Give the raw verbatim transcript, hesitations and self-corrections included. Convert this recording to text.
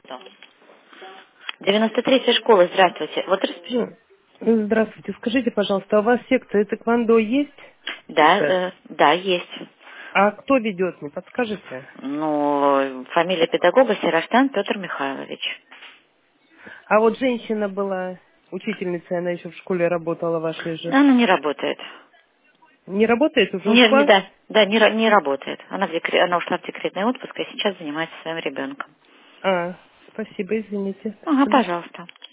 девяносто третья школа, здравствуйте. Вот распиши. Ну, здравствуйте. Скажите, пожалуйста, а у вас секция тэквондо есть? Да, Сейчас. э, да, есть. А кто ведет, не подскажете? Ну, фамилия педагога Сераштан Петр Михайлович. А вот женщина была учительницей, она еще в школе работала вашей же. Она не работает. Не работает, уже Не, не, ушла? да, да, не, ра- не работает. Она, в декре- она ушла в декретный отпуск и сейчас занимается своим ребенком. А, спасибо, извините. Ага, Спасибо. пожалуйста.